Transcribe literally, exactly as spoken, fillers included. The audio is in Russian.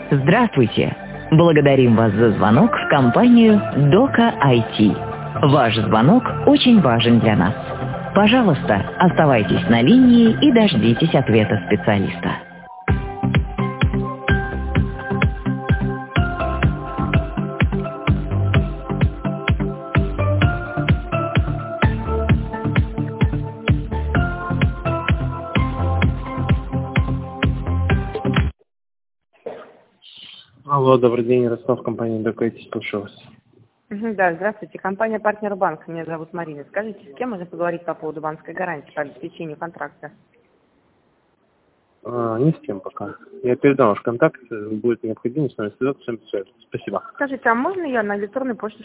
Здравствуйте! Благодарим вас за звонок в компанию Дока ай ти. Ваш звонок очень важен для нас. Пожалуйста, оставайтесь на линии и дождитесь ответа специалиста. Алло, добрый день, Ростов, компания Дока ай ти, слушаю вас. Мгм, Да, здравствуйте. Компания «Партнер Банк». Меня зовут Марина. Скажите, с кем можно поговорить по поводу банковской гарантии по обеспечению контракта? А, ни с кем пока. Я передам ваш контакт, будет необходимо с вами связаться, с вами связаться. Спасибо. Скажите, а можно я на электронной почте